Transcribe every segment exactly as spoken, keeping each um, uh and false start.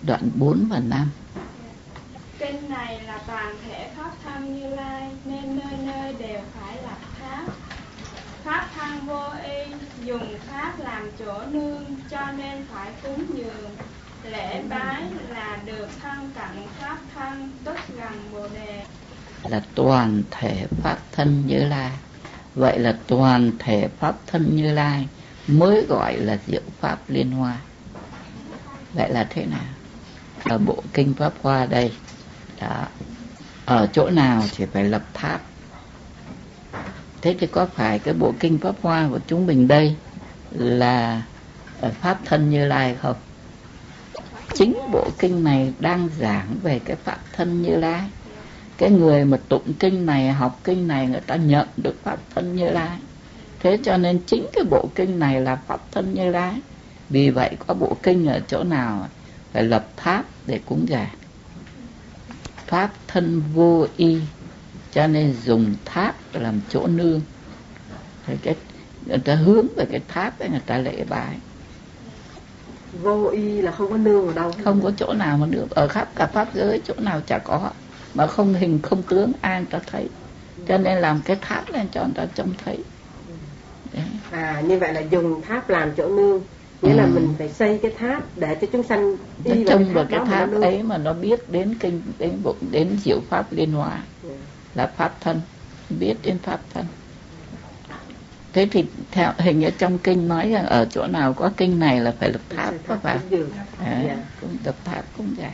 đoạn bốn và năm. Kinh này là toàn thể Pháp thân Như Lai, nên nơi nơi đều phải lập tháp. Pháp thân vô y, dùng tháp làm chỗ nương, cho nên phải cúng dường. Lễ bái là được thân cận Pháp thân, tức gần Bồ Đề. Là toàn thể Pháp thân Như Lai. Vậy là toàn thể Pháp thân Như Lai mới gọi là diệu Pháp Liên Hoa. Vậy là thế nào? Ở bộ kinh Pháp Hoa đây đó, ở chỗ nào thì phải lập tháp. Thế thì có phải cái bộ kinh Pháp Hoa của chúng mình đây là Pháp thân Như Lai không? Chính bộ kinh này đang giảng về cái Pháp thân Như Lai. Cái người mà tụng kinh này, học kinh này, người ta nhận được Pháp thân Như Lai. Thế cho nên chính cái bộ kinh này là Pháp thân Như Lai. Vì vậy có bộ kinh ở chỗ nào phải lập tháp để cúng dường. Pháp thân vô y, cho nên dùng tháp làm chỗ nương. Thế cái, người ta hướng về cái tháp để người ta lễ bái. Vô y là không có nương ở đâu. Không có chỗ nào mà nương. Ở khắp cả Pháp giới chỗ nào chả có. Mà không hình không tướng ai người ta thấy. Cho nên làm cái tháp lên cho người ta trông thấy. Đấy. À như vậy là dùng tháp làm chỗ nương. Nghĩa ừ. là mình phải xây cái tháp để cho chúng sanh đi vào trông vào cái tháp, tháp mà ấy mà nó biết đến kinh đến bộ đến diệu Pháp Liên Hoa. Ừ. Là Pháp thân, biết đến Pháp thân. Thế thì theo hình như trong kinh nói rằng ở chỗ nào có kinh này là phải lập tháp, có phải? À, cũng lập tháp cũng vậy.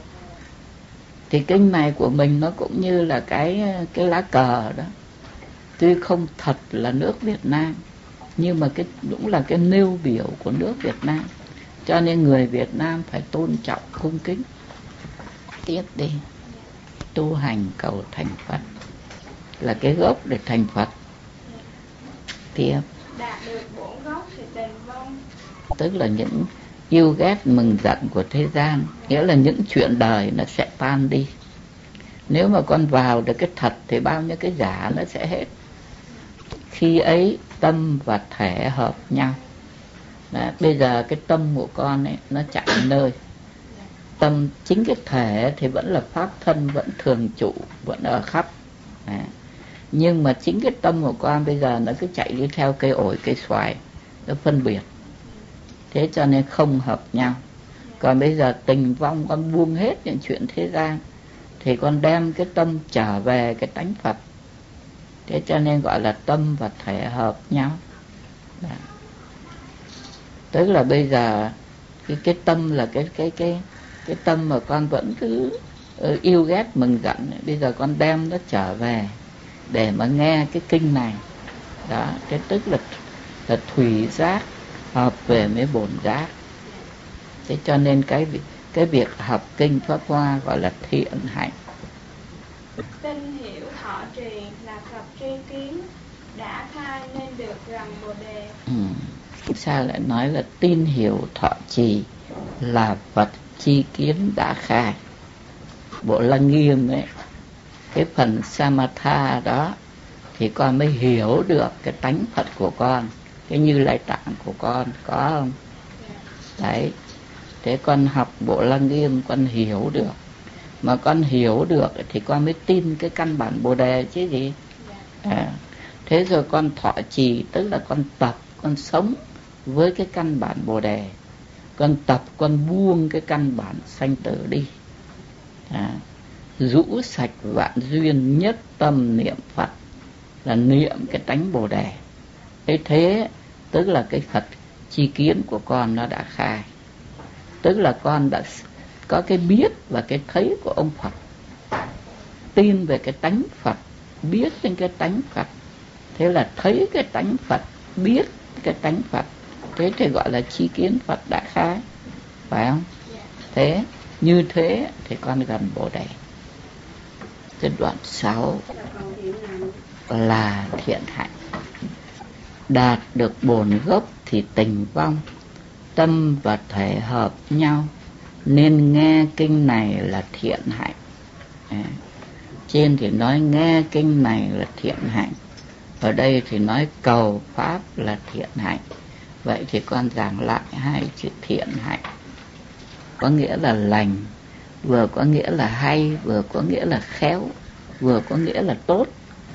Thì kinh này của mình nó cũng như là cái cái lá cờ đó. Tuy không thật là nước Việt Nam, nhưng mà cái cũng là cái nêu biểu của nước Việt Nam. Cho nên người Việt Nam phải tôn trọng cung kính. Tiếp đi. Tu hành cầu thành Phật là cái gốc để thành Phật. Tiếp. Đạt được bổn gốc thì tình vong. Tức là những yêu ghét mừng giận của thế gian, nghĩa là những chuyện đời nó sẽ tan đi. Nếu mà con vào được cái thật thì bao nhiêu cái giả nó sẽ hết. Khi ấy tâm và thể hợp nhau. Đó, bây giờ cái tâm của con ấy nó chạy nơi. Tâm chính cái thể thì vẫn là Pháp thân, vẫn thường trụ, vẫn ở khắp. Đó. Nhưng mà chính cái tâm của con bây giờ nó cứ chạy đi theo cây ổi, cây xoài, nó phân biệt. Thế cho nên không hợp nhau. Còn bây giờ tình vong con buông hết những chuyện thế gian, thì con đem cái tâm trở về cái tánh Phật. Thế cho nên gọi là tâm và thể hợp nhau. Đó. Tức là bây giờ cái cái tâm là cái cái cái cái tâm mà con vẫn cứ uh, yêu ghét mừng giận, bây giờ con đem nó trở về để mà nghe cái kinh này. Đó, cái tức là là thủy giác hợp về với bổn giác. Thế cho nên cái cái việc học kinh Pháp Hoa gọi là thiện hạnh. Tin hiểu thọ trì là Phật tri kiến, đã khai nên được gần Bồ Đề. Ừ. Sao lại nói là tin hiểu thọ trì là Phật tri kiến đã khai? Bộ Lăng Nghiêm ấy, cái phần Samatha đó thì con mới hiểu được cái tánh Phật của con, cái Như Lai Tạng của con, có không? Đấy. Thế con học Bộ Lăng Nghiêm con hiểu được. Mà con hiểu được thì con mới tin cái căn bản Bồ Đề chứ gì. À, thế rồi con thọ trì, tức là con tập, con sống với cái căn bản Bồ Đề. Con tập, con buông cái căn bản sanh tử đi. À, rũ sạch vạn duyên, nhất tâm niệm Phật, là niệm cái tánh Bồ Đề. Thế thế tức là cái Phật tri kiến của con nó đã khai. Tức là con đã có cái biết và cái thấy của ông Phật, tin về cái tánh Phật, biết trên cái tánh Phật. Thế là thấy cái tánh Phật, biết cái tánh Phật. Thế thì gọi là tri kiến Phật đã khai, phải không? Thế như thế thì con gần Bồ Đề. Cái đoạn sáu là thiện hạnh. Đạt được bổn gốc thì tình vong, tâm và thể hợp nhau, nên nghe kinh này là thiện hạnh. À, trên thì nói nghe kinh này là thiện hạnh, ở đây thì nói cầu pháp là thiện hạnh. Vậy thì con giảng lại hai chữ thiện hạnh. có nghĩa là lành, vừa có nghĩa là hay, vừa có nghĩa là khéo, vừa có nghĩa là tốt.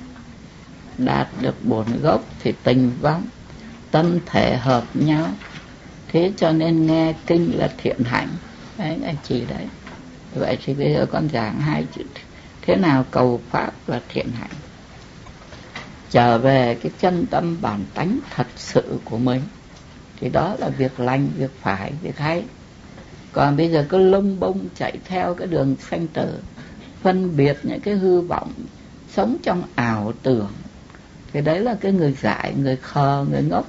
Đạt được bổn gốc thì tình vong, tâm thể hợp nhau. Thế cho nên nghe kinh là thiện hạnh. Đấy anh chị đấy. Vậy thì bây giờ con giảng hai chữ thế nào cầu pháp là thiện hạnh. Trở về cái chân tâm bản tánh thật sự của mình thì đó là việc lành, việc phải, việc hay. Còn bây giờ cứ lông bông chạy theo cái đường sanh tử, phân biệt những cái hư vọng, sống trong ảo tưởng, thì đấy là cái người dại, người khờ, người ngốc.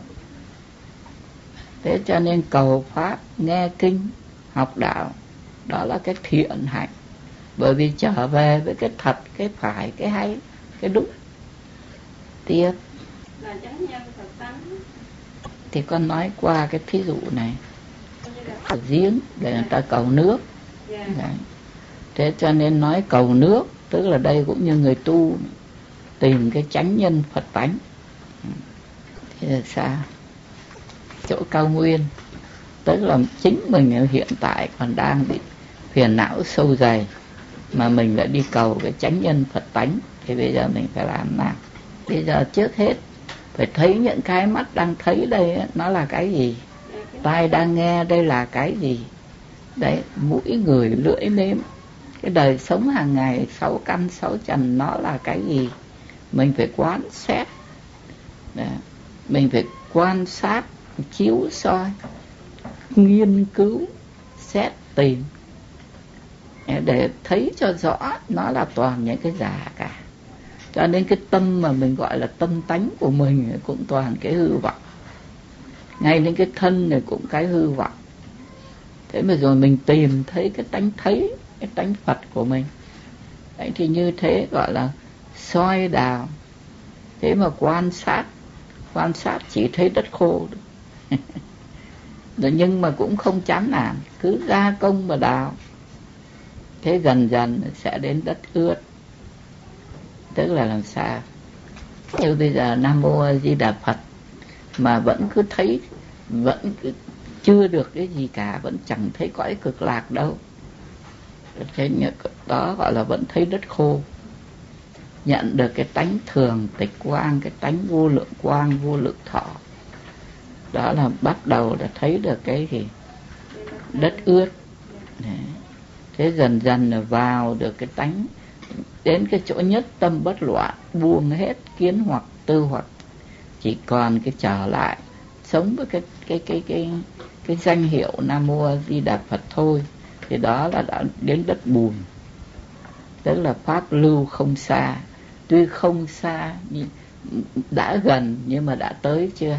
Thế cho nên cầu pháp, nghe kinh, học đạo, đó là cái thiện hạnh. Bởi vì trở về với cái thật, cái phải, cái hay, cái đúng. Tiếp là chánh nhân Phật tánh. Thì con nói qua cái thí dụ này, ở giếng để người ta cầu nước. Đấy. Thế cho nên nói cầu nước, tức là đây cũng như người tu tìm cái chánh nhân Phật tánh. Thế là sao? Chỗ cao nguyên, tức là chính mình hiện tại còn đang bị phiền não sâu dày, mà mình lại đi cầu cái chánh nhân Phật tánh. Thì bây giờ mình phải làm nào? Bây giờ trước hết phải thấy những cái mắt đang thấy đây nó là cái gì, tai đang nghe đây là cái gì. Đấy, mũi người lưỡi nếm, cái đời sống hàng ngày sáu căn sáu trần nó là cái gì, mình phải quán xét. Đấy, mình phải quan sát, chiếu soi, nghiên cứu, xét tìm để thấy cho rõ nó là toàn những cái giả cả. Cho nên cái tâm mà mình gọi là tâm tánh của mình cũng toàn cái hư vọng. Ngay đến cái thân này cũng cái hư vọng. Thế mà rồi mình tìm thấy cái tánh thấy, cái tánh Phật của mình. Đấy thì như thế gọi là soi đào. Thế mà quan sát, quan sát chỉ thấy đất khô. Rồi nhưng mà cũng không chán nản, cứ gia công mà đào. Thế dần dần sẽ đến đất ướt. Tức là làm sao? Như bây giờ Nam Mô A Di Đà Phật mà vẫn cứ thấy, vẫn cứ chưa được cái gì cả, vẫn chẳng thấy cõi cực lạc đâu. Thế đó gọi là vẫn thấy đất khô. Nhận được cái tánh thường tịch quang, cái tánh vô lượng quang, vô lượng thọ. Đó là bắt đầu là thấy được cái gì? Đất ướt. Đấy. Thế dần dần là vào được cái tánh, đến cái chỗ nhất tâm bất loạn, buông hết kiến hoặc tư hoặc, chỉ còn cái trở lại sống với cái cái cái cái cái danh hiệu Nam Mô A Di Đà Phật thôi. Thì đó là đã đến đất bùn. Tức là pháp lưu không xa, tuy không xa nhưng đã gần, nhưng mà đã tới chưa?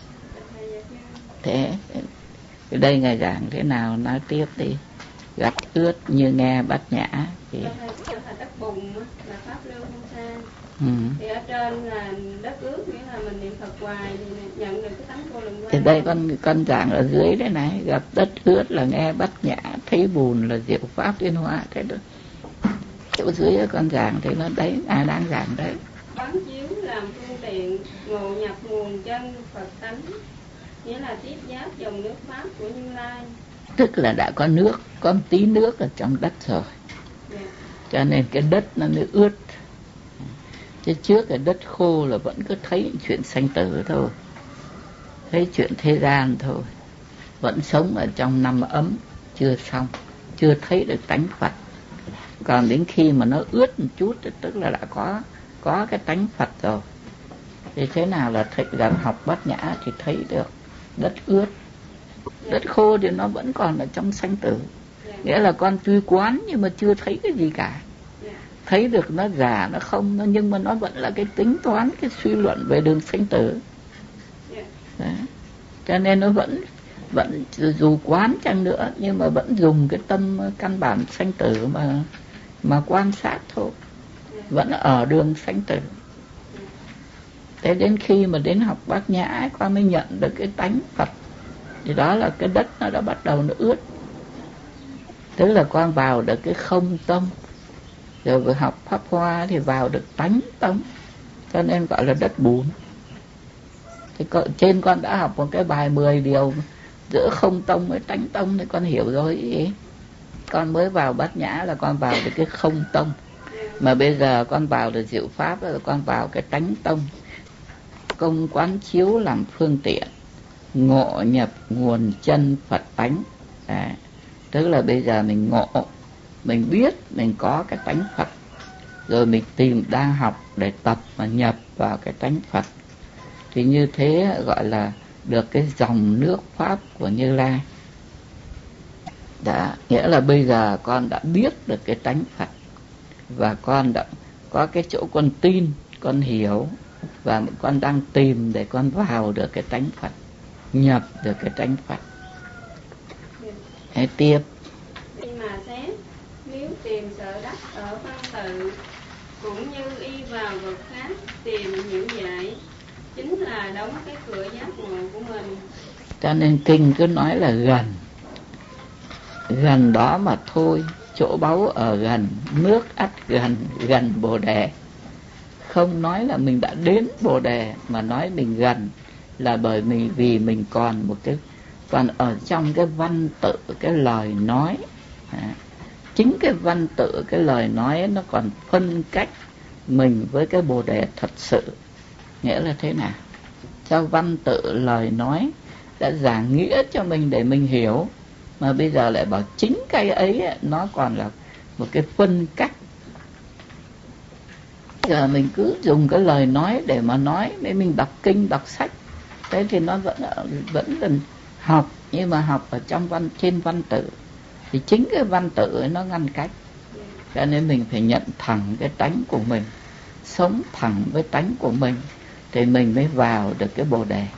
Thế ở đây ngài giảng thế nào nói tiếp đi. Gặt ướt như nghe Bát Nhã thì đất bùn là pháp lưu không xa. Ừ. Thì ở trên là đất ướt, nghĩa là mình niệm Phật hoài thì nhận được cái tánh vô lượng quang. Thì đây con con giảng ở dưới đây này, gặp đất ướt là nghe Bát Nhã, thấy bùn là diệu pháp tiến hóa. Thế đó, chỗ dưới con giảng thì nó đấy, ai đang giảng đấy. Quán chiếu làm phương tiện, ngộ nhập nguồn chân Phật tánh, nghĩa là tiếp giáp dòng nước pháp của Như Lai. Tức là đã có nước, có một tí nước ở trong đất rồi. Yeah. Cho nên cái đất nó mới ướt. Chứ trước cái đất khô là vẫn cứ thấy những chuyện sanh tử thôi, thấy chuyện thế gian thôi, vẫn sống ở trong năm ấm, chưa xong, chưa thấy được tánh Phật. Còn đến khi mà nó ướt một chút thì tức là đã có có cái tánh Phật rồi. Thì thế nào là thầy gần học Bát Nhã thì thấy được đất ướt. Đất khô thì nó vẫn còn ở trong sanh tử. Nghĩa là con truy quán nhưng mà chưa thấy cái gì cả. Thấy được nó giả, nó không, nó, nhưng mà nó vẫn là cái tính toán, cái suy luận về đường sanh tử. Đấy. Cho nên nó vẫn vẫn dù quán chăng nữa nhưng mà vẫn dùng cái tâm căn bản sanh tử mà mà quan sát thôi, vẫn ở đường sanh tử. Thế đến khi mà đến học Bát Nhã con mới nhận được cái tánh Phật, thì đó là cái đất nó đã bắt đầu nó ướt. Tức là con vào được cái không tâm, rồi vừa học Pháp Hoa thì vào được tánh tâm, cho nên gọi là đất bùn. Thì trên con đã học một cái bài mười điều Giữa không tông với tánh tông thì con hiểu rồi ý. Con mới vào Bát Nhã là con vào được cái không tông, mà bây giờ con vào được diệu pháp là con vào cái tánh tông. Công quán chiếu làm phương tiện, ngộ nhập nguồn chân Phật tánh. À, tức là bây giờ mình ngộ, mình biết mình có cái tánh Phật, rồi mình tìm đang học để tập và nhập vào cái tánh Phật. Thì như thế gọi là được cái dòng nước pháp của Như Lai. Đã, nghĩa là bây giờ con đã biết được cái tánh Phật, và con đã có cái chỗ con tin, con hiểu, và con đang tìm để con vào được cái tánh Phật, nhập được cái tánh Phật. Hãy tiếp. Nhưng mà xét, nếu tìm sở đắc ở văn tự, cũng như y vào vật khác tìm hiểu giải, chính là đóng cái cửa giác ngộ của mình. Cho nên kinh cứ nói là gần, gần đó mà thôi. Chỗ báu ở gần, nước ắt gần, gần Bồ Đề. Không nói là mình đã đến Bồ Đề, mà nói mình gần là bởi mình vì mình còn một cái, còn ở trong cái văn tự, cái lời nói. À, chính cái văn tự, cái lời nói nó còn phân cách mình với cái Bồ Đề thật sự. Nghĩa là thế nào? Theo văn tự lời nói đã giảng nghĩa cho mình để mình hiểu, mà bây giờ lại bảo chính cái ấy nó còn là một cái phân cách. Giờ mình cứ dùng cái lời nói để mà nói, để mình đọc kinh, đọc sách, thế thì nó vẫn vẫn là học, nhưng mà học ở trong văn, trên văn tự. Thì chính cái văn tự ấy nó ngăn cách. Cho nên mình phải nhận thẳng cái tánh của mình, sống thẳng với tánh của mình, thì mình mới vào được cái Bồ Đề.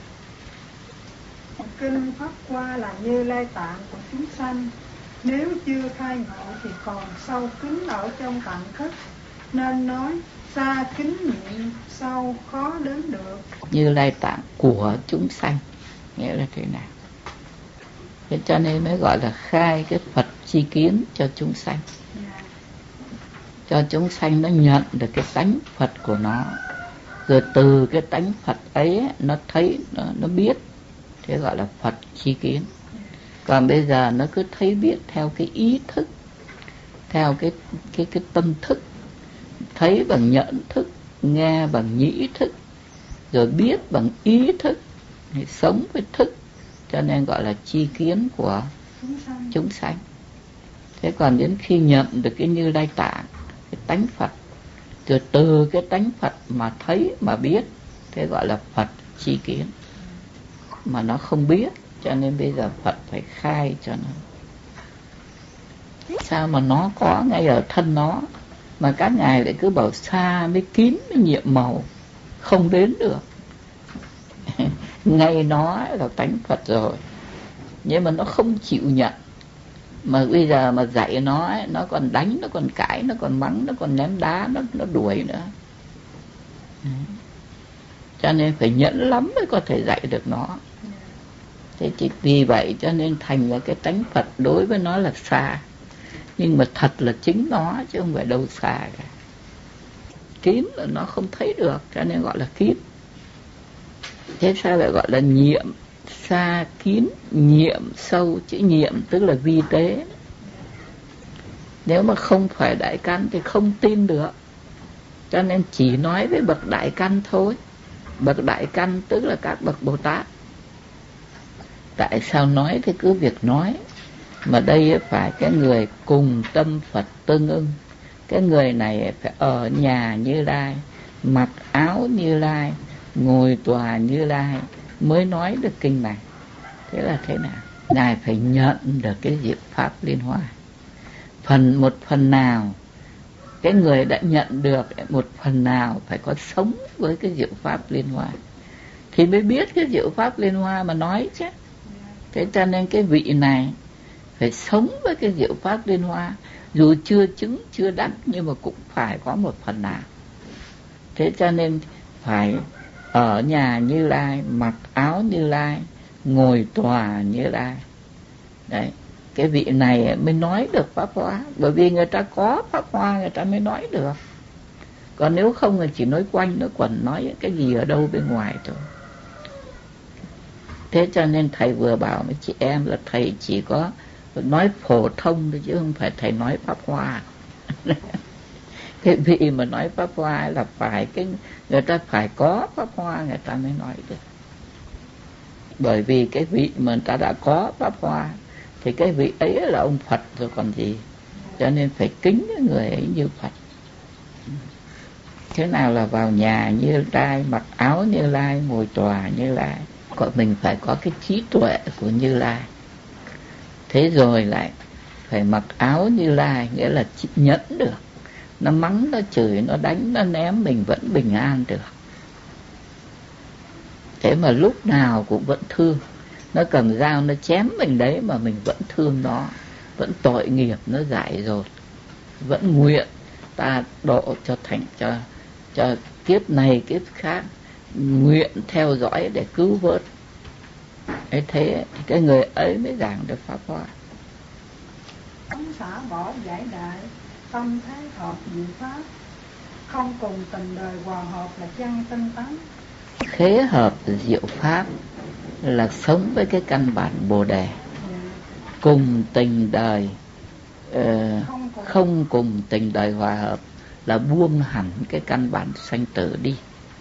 Kinh Pháp Hoa là Như Lai tạng của chúng sanh, nếu chưa khai ngộ thì còn sâu kín ở trong tạng thức, nên nói xa kính miệng sâu khó đến được. Như Lai tạng của chúng sanh, nghĩa là thế nào? Thế cho nên mới gọi là khai cái Phật chi kiến cho chúng sanh. Cho chúng sanh nó nhận được cái tánh Phật của nó, rồi từ cái tánh Phật ấy nó thấy, nó, nó biết, thế gọi là Phật chi kiến. Còn bây giờ nó cứ thấy biết theo cái ý thức, theo cái cái cái tâm thức, thấy bằng nhẫn thức, nghe bằng nhĩ thức, rồi biết bằng ý thức, sống với thức, cho nên gọi là chi kiến của chúng sanh. Thế còn đến khi nhận được cái Như Lai tạng, cái tánh Phật, rồi từ cái tánh Phật mà thấy mà biết, thế gọi là Phật chi kiến. Mà nó không biết, cho nên bây giờ Phật phải khai cho nó. Sao mà nó có ngay ở thân nó, mà các ngài lại cứ bảo xa mới kín mới nhiệm màu, không đến được. Ngay nó là tánh Phật rồi, nhưng mà nó không chịu nhận. Mà bây giờ mà dạy nó, nó còn đánh, nó còn cãi, nó còn mắng, nó còn ném đá, nó, nó đuổi nữa. Cho nên phải nhẫn lắm mới có thể dạy được nó. Thế chỉ vì vậy cho nên thành là cái tánh Phật đối với nó là xa, nhưng mà thật là chính nó, chứ không phải đâu xa cả. Kín là nó không thấy được, cho nên gọi là kín. Thế sao lại gọi là nhiệm? Xa kín, nhiệm sâu. Chữ nhiệm tức là vi tế. Nếu mà không phải đại căn thì không tin được, cho nên chỉ nói với bậc đại căn thôi. Bậc đại căn tức là các bậc Bồ Tát. Tại sao nói thì cứ việc nói, mà đây phải cái người cùng tâm Phật tương ưng. Cái người này phải ở nhà Như Lai, mặc áo Như Lai, ngồi tòa Như Lai mới nói được kinh này. Thế là thế nào? Ngài phải nhận được cái diệu pháp liên hoa. Phần một phần nào, cái người đã nhận được một phần nào phải có sống với cái diệu pháp liên hoa, thì mới biết cái diệu pháp liên hoa mà nói chứ. Thế cho nên cái vị này phải sống với cái diệu pháp liên hoa, dù chưa chứng, chưa đắc, nhưng mà cũng phải có một phần nào. Thế cho nên phải ở nhà Như Lai, mặc áo Như Lai, ngồi tòa Như Lai. Đấy, cái vị này mới nói được pháp hoa. Bởi vì người ta có pháp hoa người ta mới nói được. Còn nếu không là chỉ nói quanh, nói quẩn, nói cái gì ở đâu bên ngoài thôi. Thế cho nên thầy vừa bảo với chị em là thầy chỉ có nói phổ thông thôi chứ không phải thầy nói pháp hoa. Cái vị mà nói pháp hoa là phải cái người ta phải có pháp hoa người ta mới nói được. Bởi vì cái vị mà người ta đã có pháp hoa thì cái vị ấy là ông Phật rồi còn gì. Cho nên phải kính cái người ấy như Phật. Thế nào là vào nhà Như Lai, mặc áo Như Lai, ngồi tòa Như Lai. Còn mình phải có cái trí tuệ của Như Lai. Thế rồi lại phải mặc áo Như Lai, nghĩa là nhẫn được. Nó mắng, nó chửi, nó đánh, nó ném mình vẫn bình an được. Thế mà lúc nào cũng vẫn thương. Nó cầm dao nó chém mình đấy mà mình vẫn thương nó. Vẫn tội nghiệp nó dại dột. Vẫn nguyện ta độ cho thành cho, cho kiếp này kiếp khác. Nguyện theo dõi để cứu vớt. Thế thế cái người ấy mới giảng được pháp hoa. Ông xã bỏ giải đại, tâm thế hợp diệu pháp, không cùng tình đời hòa hợp là chân tinh tấn. Khế hợp diệu pháp là sống với cái căn bản Bồ Đề. Yeah. Cùng tình đời uh, không, cùng. không cùng tình đời hòa hợp là buông hẳn cái căn bản sanh tử đi.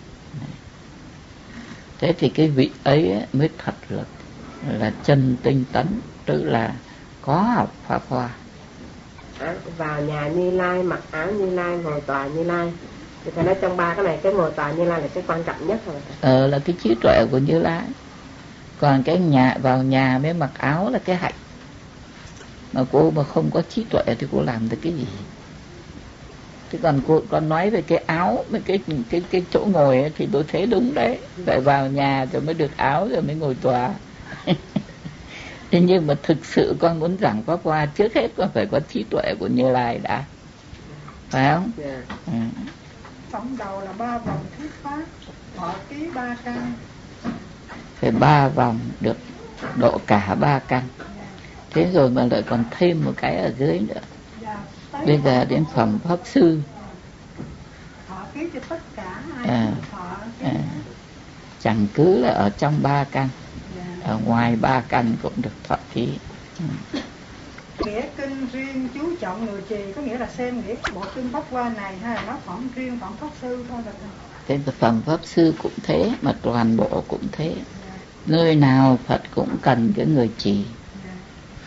Thế thì cái vị ấy mới thật là là chân tinh tấn, tức là có học pháp hoa. À, vào nhà Như Lai, mặc áo Như Lai, ngồi tòa Như Lai. Thì phải nói trong ba cái này, cái ngồi tòa Như Lai là cái quan trọng nhất rồi. Ờ là cái trí tuệ của Như Lai. Còn cái nhà vào nhà mới mặc áo là cái hạnh. Mà cô mà không có trí tuệ thì cô làm được cái gì? Thế còn cô còn nói về cái áo, với cái cái cái chỗ ngồi ấy, thì tôi thấy đúng đấy. Phải vào nhà rồi mới được áo rồi mới ngồi tòa. Thế nhưng mà thực sự con muốn giảng pháp hoa, trước hết con phải có trí tuệ của Như Lai đã, phải không? Yeah. Ừ. Tổng đầu là ba vòng thuyết pháp, thọ ký ba căn. Phải ba vòng được độ cả ba căn. Thế rồi mà lại còn thêm một cái ở dưới nữa. Yeah. Bây giờ đến phẩm pháp sư. Thọ ký cho tất cả ai à, thọ à, chẳng cứ là ở trong ba căn. Ở ngoài ba căn cũng được thọ ký. Ừ. Nghĩa kinh riêng chú trọng người trì, có nghĩa là xem nghĩa bộ kinh pháp hoa này hay là nó phẩm riêng phẩm pháp sư thôi là được. Thế phẩm pháp sư cũng thế, mà toàn bộ cũng thế. Yeah. Nơi nào Phật cũng cần cái người trì. Yeah.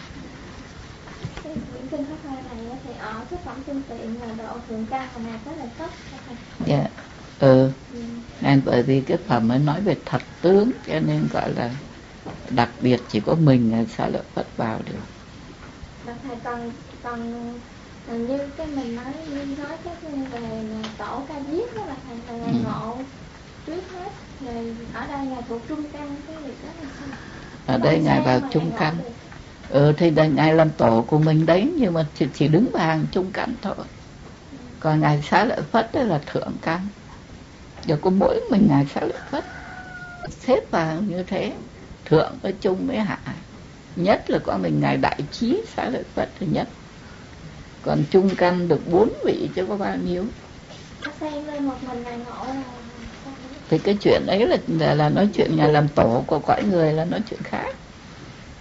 Những kinh pháp hoa này thì ở cái phẩm kinh tiện là độ thượng căn, còn này có là cấp. Dạ. Yeah. Ừ. Ừ. Nên bởi vì cái phẩm ấy nói về thật tướng cho nên gọi là đặc biệt chỉ có mình là Xá Lợi Phất vào được. Thầy còn còn như cái mình nói như nói cái về tổ ca diếp đó là thầy thầy là ngộ trước hết. Rồi ở đây ngài thuộc trung căn, cái việc đó là sao? Ở đây ngài vào trung căn. Ừ thì đây ngài làm tổ của mình đấy, nhưng mà chỉ, chỉ đứng vào hàng trung căn thôi. Còn ngài Xá Lợi Phất đó là thượng căn. Giờ có mỗi mình ngài Xá Lợi Phất xếp vào như thế, thượng với trung với hạ. Nhất là có mình ngài Đại Trí Xá Lợi Phất thứ nhất. Còn trung căn được bốn vị chứ có bao nhiêu. Thì cái chuyện ấy là, là, là nói chuyện nhà làm tổ của cõi người là nói chuyện khác.